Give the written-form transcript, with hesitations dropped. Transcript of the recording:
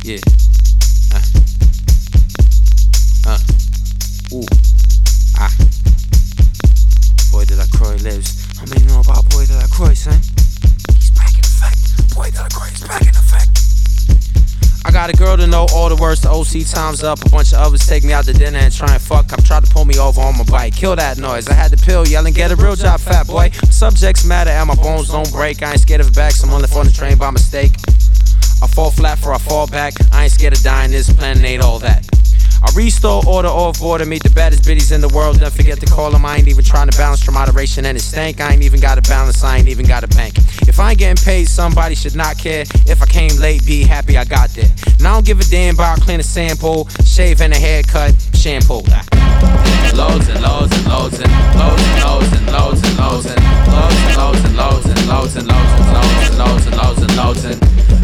Yeah. Ooh. Ah. Boy Delacroix lives. How many know about Boy Delacroix, son? He's back in effect. Boy Delacroix is back in effect. I got a girl to know all the words to OC times up. A bunch of others take me out to dinner and try and fuck. I've tried to pull me over on my bike. Kill that noise. I had the pill yelling, get a real job, fat boy. Subjects matter and my bones don't break. I ain't scared of back, someone left on the train by mistake. I fall flat for I fall back. I ain't scared of dying, this planet ain't all that. I restore order off border, meet the baddest biddies in the world. Don't forget to call them. I ain't even trying to balance from moderation and it stank. I ain't even got a balance, I ain't even got a bank. If I ain't getting paid, somebody should not care. If I came late, be happy I got there. And I don't give a damn about clean a sample, shave and a haircut, shampoo. Loads and loads and loads and loads and loads and loads and loads and loads and loads and loads and loads and loads and loads and loads and loads and loads and